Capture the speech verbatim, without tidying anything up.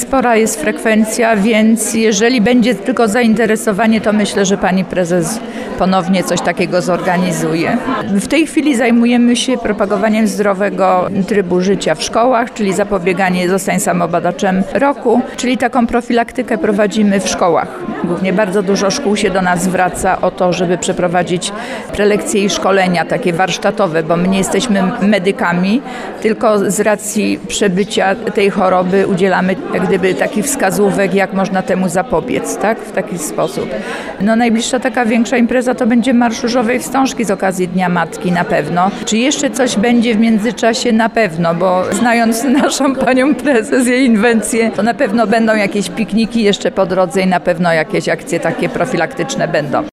Spora jest frekwencja, więc jeżeli będzie tylko zainteresowanie, to myślę, że pani prezes ponownie coś takiego zorganizuje. W tej chwili zajmujemy się propagowaniem zdrowego trybu życia w szkołach, czyli zapobieganie zostań samobadaczem roku, czyli taką profilaktykę prowadzimy w szkołach. Głównie bardzo dużo szkół się do nas zwraca o to, żeby przeprowadzić prelekcje i szkolenia takie warsztatowe, bo my nie jesteśmy medykami, tylko z racji przebycia tej choroby udzielamy jak gdyby takich wskazówek, jak można temu zapobiec, tak? W taki sposób. No najbliższa taka większa impreza to będzie Marsz Różowej Wstążki z okazji Dnia Matki na pewno. Czy jeszcze coś będzie w międzyczasie? Na pewno, bo znając naszą panią prezes, jej inwencję, to na pewno będą jakieś pikniki jeszcze po drodze i na pewno jakieś akcje takie profilaktyczne będą.